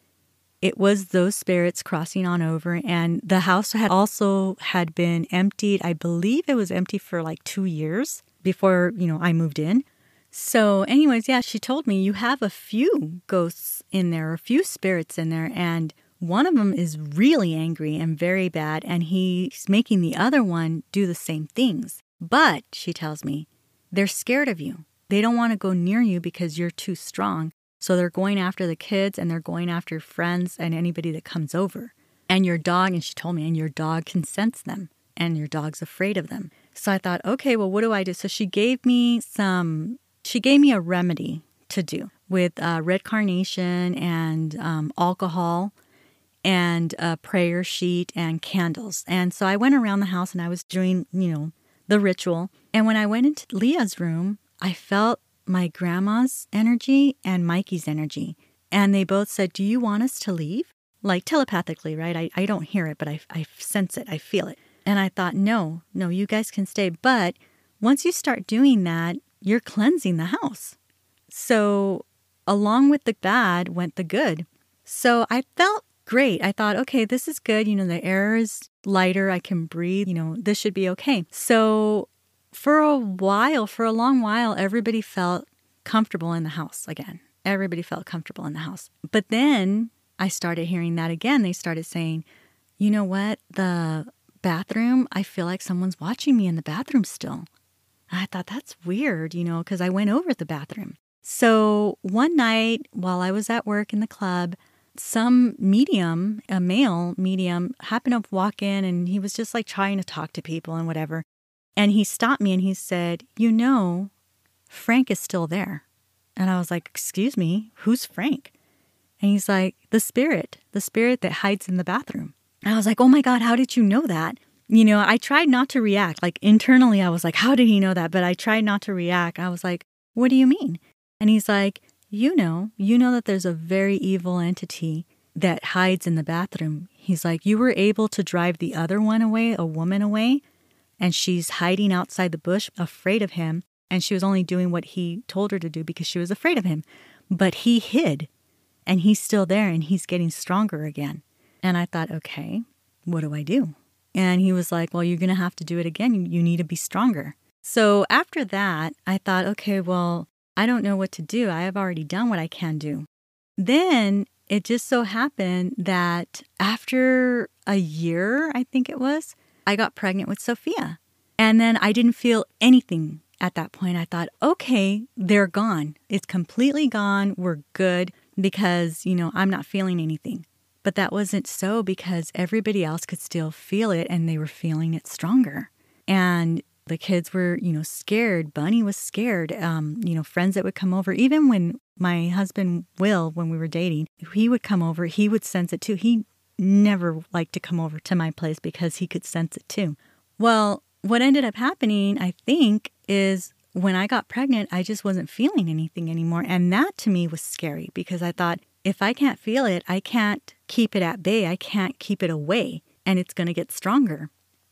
it was those spirits crossing on over. And the house had also had been emptied. I believe it was empty for like two years before, you know, I moved in. So anyways, yeah, she told me you have a few ghosts in there, a few spirits in there, and one of them is really angry and very bad, and he's making the other one do the same things. But, she tells me, they're scared of you. They don't want to go near you because you're too strong. So they're going after the kids and they're going after friends and anybody that comes over. And your dog, and she told me, and your dog can sense them, and your dog's afraid of them. So I thought, okay, well, what do I do? So she gave me some... She gave me a remedy to do with uh, red carnation and um, alcohol and a prayer sheet and candles. And so I went around the house and I was doing, you know, the ritual. And when I went into Leah's room, I felt my grandma's energy and Mikey's energy. And they both said, do you want us to leave? Like telepathically, right? I, I don't hear it, but I, I sense it. I feel it. And I thought, no, no, you guys can stay. But once you start doing that, you're cleansing the house. So along with the bad went the good. So I felt great. I thought, okay, this is good. You know, the air is lighter. I can breathe. You know, this should be okay. So for a while, for a long while, everybody felt comfortable in the house again. Everybody felt comfortable in the house. But then I started hearing that again. They started saying, you know what? The bathroom, I feel like someone's watching me in the bathroom still. And I thought that's weird, you know, because I went over the bathroom. So one night while I was at work in the club, some medium, a male medium, happened to walk in and he was just like trying to talk to people and whatever. And he stopped me and he said, you know, Frank is still there. And I was like, excuse me, who's Frank? And he's like, the spirit, the spirit that hides in the bathroom. And I was like, oh my God, how did you know that? You know, I tried not to react. Like internally, I was like, how did he know that? But I tried not to react. I was like, what do you mean? And he's like, you know, you know that there's a very evil entity that hides in the bathroom. He's like, you were able to drive the other one away, a woman away, and she's hiding outside the bush, afraid of him. And she was only doing what he told her to do because she was afraid of him. But he hid, and he's still there, and he's getting stronger again. And I thought, okay, what do I do? And he was like, well, you're going to have to do it again. You, you need to be stronger. So after that, I thought, okay, well, I don't know what to do. I have already done what I can do. Then it just so happened that after a year, I think it was, I got pregnant with Sophia. And then I didn't feel anything at that point. I thought, okay, they're gone. It's completely gone. We're good because, you know, I'm not feeling anything. But that wasn't so because everybody else could still feel it and they were feeling it stronger. And the kids were, you know, scared. Bunny was scared. Um, you know, friends that would come over, even when my husband, Will, when we were dating, he would come over, he would sense it too. He never liked to come over to my place because he could sense it too. Well, what ended up happening, I think, is when I got pregnant, I just wasn't feeling anything anymore. And that to me was scary because I thought, if I can't feel it, I can't keep it at bay. I can't keep it away, and it's going to get stronger.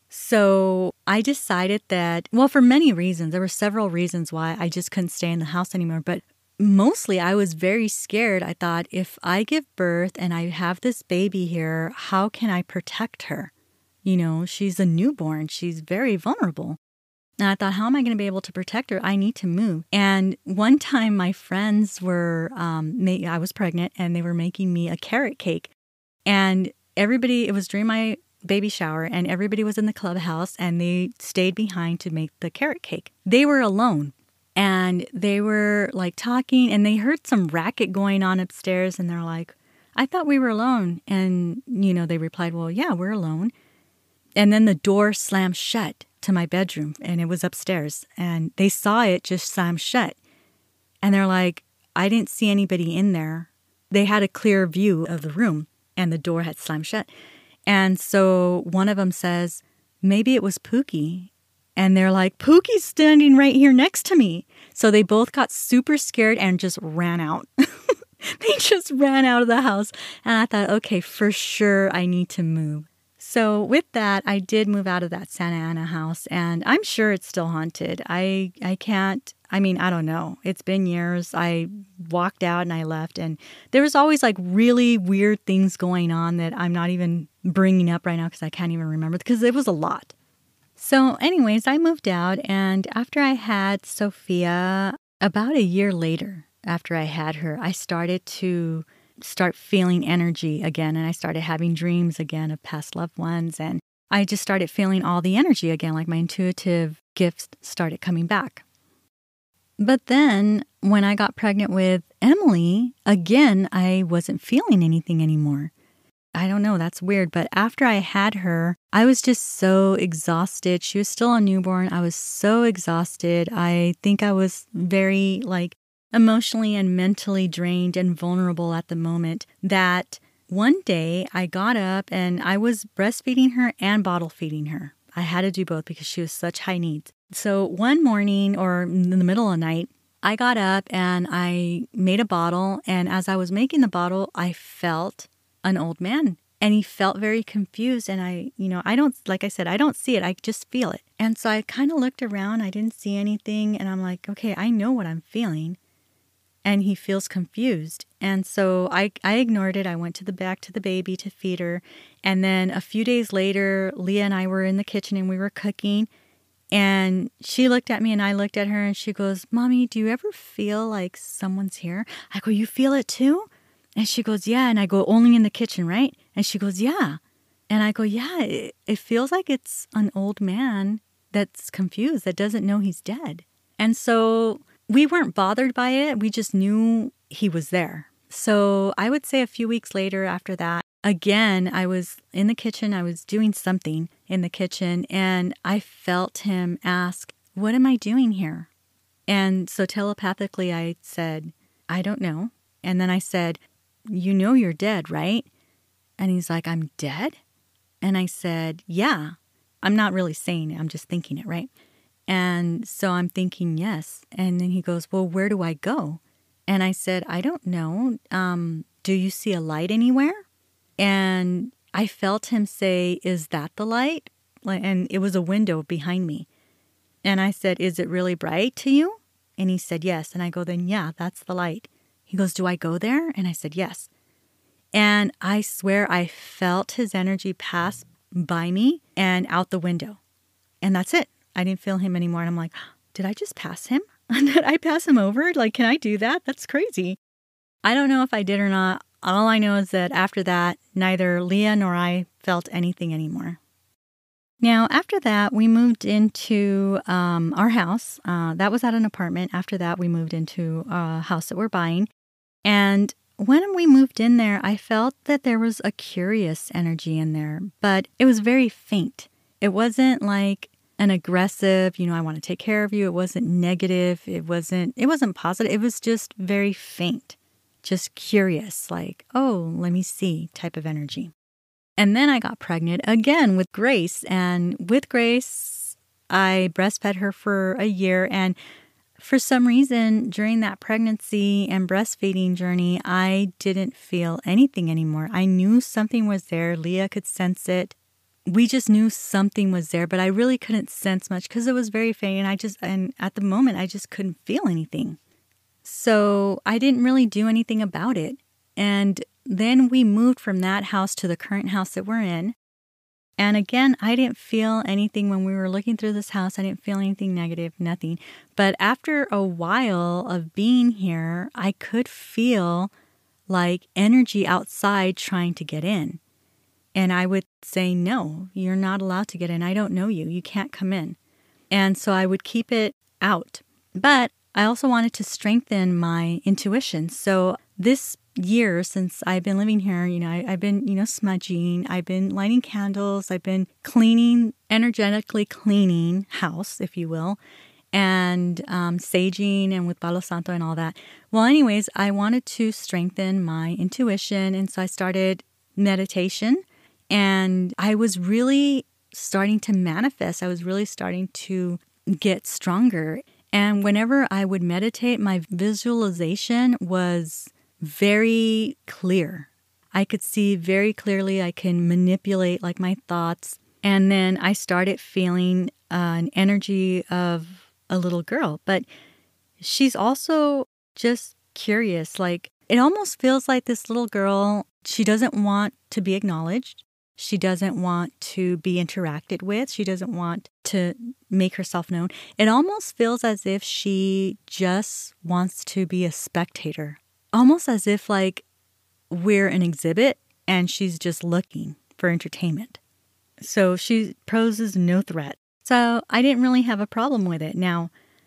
So I decided that, well, for many reasons, there were several reasons why I just couldn't stay in the house anymore. But mostly I was very scared. I thought, if I give birth and I have this baby here, how can I protect her? You know, she's a newborn. She's very vulnerable. And I thought, how am I going to be able to protect her? I need to move. And one time my friends were, um, ma- I was pregnant and they were making me a carrot cake. And everybody, it was during my baby shower and everybody was in the clubhouse and they stayed behind to make the carrot cake. They were alone and they were like talking and they heard some racket going on upstairs and they're like, I thought we were alone. And, you know, they replied, well, yeah, we're alone. And then the door slammed shut to my bedroom and it was upstairs and they saw it just slam shut. And they're like, I didn't see anybody in there. They had a clear view of the room and the door had slammed shut. And so one of them says, maybe it was Pookie. And they're like, Pookie's standing right here next to me. So they both got super scared and just ran out. They just ran out of the house. And I thought, okay, for sure I need to move. So with that, I did move out of that Santa Ana house, and I'm sure it's still haunted. I I can't, I mean, I don't know. It's been years. I walked out and I left, and there was always like really weird things going on that I'm not even bringing up right now because I can't even remember because it was a lot. So anyways, I moved out, and after I had Sophia, about a year later after I had her, I started to start feeling energy again. And I started having dreams again of past loved ones. And I just started feeling all the energy again, like my intuitive gifts started coming back. But then when I got pregnant with Emily, again, I wasn't feeling anything anymore. I don't know, that's weird. But after I had her, I was just so exhausted. She was still a newborn. I was so exhausted. I think I was very like emotionally and mentally drained and vulnerable at the moment that one day I got up and I was breastfeeding her and bottle feeding her. I had to do both because she was such high needs. So one morning or in the middle of the night, I got up and I made a bottle. And as I was making the bottle, I felt an old man and he felt very confused. And I, you know, I don't, like I said, I don't see it. I just feel it. And so I kind of looked around. I didn't see anything. And I'm like, okay, I know what I'm feeling. And he feels confused. And so I, I ignored it. I went to the back to the baby to feed her. And then a few days later, Leah and I were in the kitchen and we were cooking. And she looked at me and I looked at her and she goes, Mommy, do you ever feel like someone's here? I go, you feel it too? And she goes, yeah. And I go, only in the kitchen, right? And she goes, yeah. And I go, yeah, it, it feels like it's an old man that's confused, that doesn't know he's dead. And so we weren't bothered by it. We just knew he was there. So I would say a few weeks later after that, again, I was in the kitchen. I was doing something in the kitchen and I felt him ask, what am I doing here? And so telepathically I said, I don't know. And then I said, you know you're dead, right? And he's like, I'm dead? And I said, yeah. I'm not really saying it. I'm just thinking it, right? And so I'm thinking, yes. And then he goes, well, where do I go? And I said, I don't know. Um, do you see a light anywhere? And I felt him say, is that the light? And it was a window behind me. And I said, is it really bright to you? And he said, yes. And I go, then yeah, that's the light. He goes, do I go there? And I said, yes. And I swear I felt his energy pass by me and out the window. And that's it. I didn't feel him anymore. And I'm like, did I just pass him? Did I pass him over? Like, can I do that? That's crazy. I don't know if I did or not. All I know is that after that, neither Leah nor I felt anything anymore. Now, after that, we moved into um, our house. Uh, that was at an apartment. After that, we moved into a house that we're buying. And when we moved in there, I felt that there was a curious energy in there, but it was very faint. It wasn't like an aggressive, you know, I want to take care of you. It wasn't negative. It wasn't, it wasn't positive. It was just very faint, just curious, like, oh, let me see type of energy. And then I got pregnant again with Grace. And with Grace, I breastfed her for a year. And for some reason, during that pregnancy and breastfeeding journey, I didn't feel anything anymore. I knew something was there. Leah could sense it. We just knew something was there, but I really couldn't sense much because it was very faint. And I just, and at the moment, I just couldn't feel anything. So I didn't really do anything about it. And then we moved from that house to the current house that we're in. And again, I didn't feel anything when we were looking through this house. I didn't feel anything negative, nothing. But after a while of being here, I could feel like energy outside trying to get in. And I would say, no, you're not allowed to get in. I don't know you. You can't come in. And so I would keep it out. But I also wanted to strengthen my intuition. So this year since I've been living here, you know, I, I've been, you know, smudging. I've been lighting candles. I've been cleaning, energetically cleaning house, if you will, and um, saging and with Palo Santo and all that. Well, anyways, I wanted to strengthen my intuition. And so I started meditation. And I was really starting to manifest. I was really starting to get stronger. And whenever I would meditate, my visualization was very clear. I could see very clearly. I can manipulate like my thoughts. And then I started feeling uh, an energy of a little girl. But she's also just curious. Like, it almost feels like this little girl, she doesn't want to be acknowledged. She doesn't want to be interacted with. She doesn't want to make herself known. It almost feels as if she just wants to be a spectator. Almost as if like we're an exhibit and she's just looking for entertainment. So she poses no threat. So I didn't really have a problem with it. Now,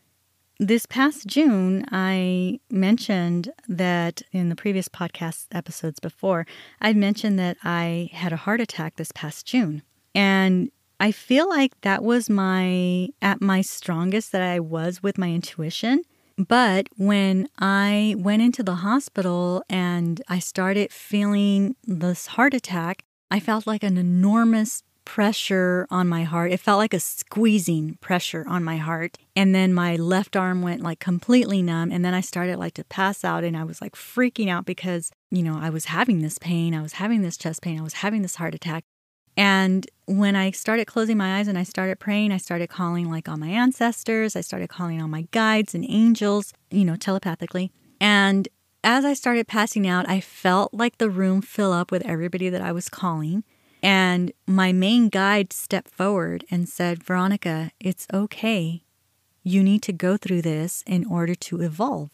this past June, I mentioned that in the previous podcast episodes before, I mentioned that I had a heart attack this past June. And I feel like that was my, at my strongest that I was with my intuition. But when I went into the hospital and I started feeling this heart attack, I felt like an enormous pressure on my heart. It felt like a squeezing pressure on my heart. And then my left arm went like completely numb. And then I started like to pass out and I was like freaking out because, you know, I was having this pain. I was having this chest pain. I was having this heart attack. And when I started closing my eyes and I started praying, I started calling like on my ancestors. I started calling on my guides and angels, you know, telepathically. And as I started passing out, I felt like the room fill up with everybody that I was calling. And my main guide stepped forward and said, Veronica, it's okay. You need to go through this in order to evolve.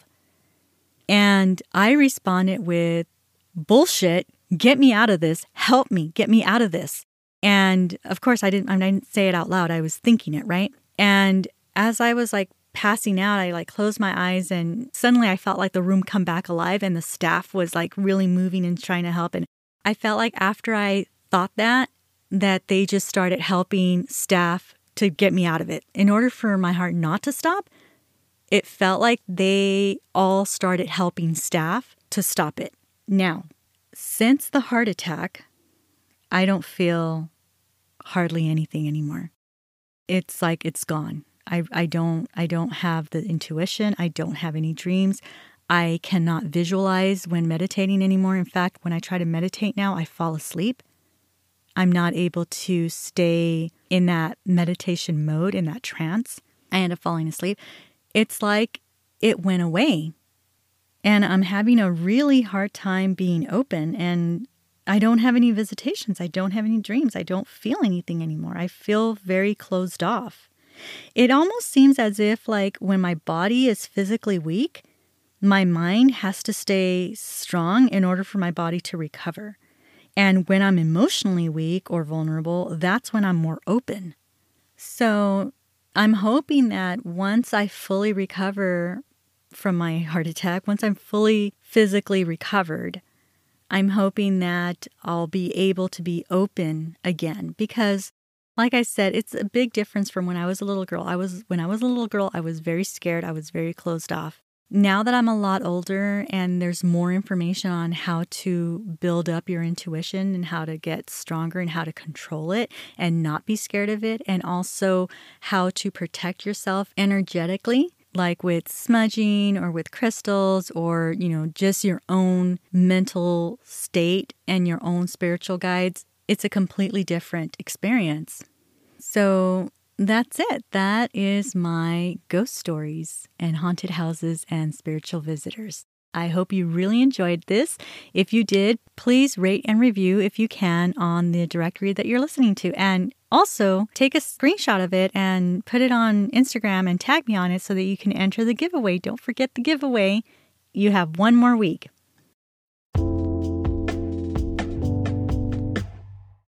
And I responded with, bullshit, get me out of this. Help me, get me out of this. And of course, I didn't, I didn't say it out loud. I was thinking it, right? And as I was like passing out, I like closed my eyes and suddenly I felt like the room come back alive and the staff was like really moving and trying to help. And I felt like after I thought that, that they just started helping staff to get me out of it. In order for my heart not to stop, it felt like they all started helping staff to stop it. Now, since the heart attack, I don't feel hardly anything anymore. It's like it's gone. I, I don't I don't have the intuition. I don't have any dreams. I cannot visualize when meditating anymore. In fact, when I try to meditate now, I fall asleep. I'm not able to stay in that meditation mode, in that trance. I end up falling asleep. It's like it went away. And I'm having a really hard time being open. And I don't have any visitations. I don't have any dreams. I don't feel anything anymore. I feel very closed off. It almost seems as if like when my body is physically weak, my mind has to stay strong in order for my body to recover. And when I'm emotionally weak or vulnerable, that's when I'm more open. So I'm hoping that once I fully recover from my heart attack, once I'm fully physically recovered, I'm hoping that I'll be able to be open again. Because like I said, it's a big difference from when I was a little girl. I was when I was a little girl, I was very scared. I was very closed off. Now that I'm a lot older and there's more information on how to build up your intuition and how to get stronger and how to control it and not be scared of it, and also how to protect yourself energetically, like with smudging or with crystals or, you know, just your own mental state and your own spiritual guides, it's a completely different experience. So that's it. That is my ghost stories and haunted houses and spiritual visitors. I hope you really enjoyed this. If you did, please rate and review if you can on the directory that you're listening to. And also take a screenshot of it and put it on Instagram and tag me on it so that you can enter the giveaway. Don't forget the giveaway. You have one more week.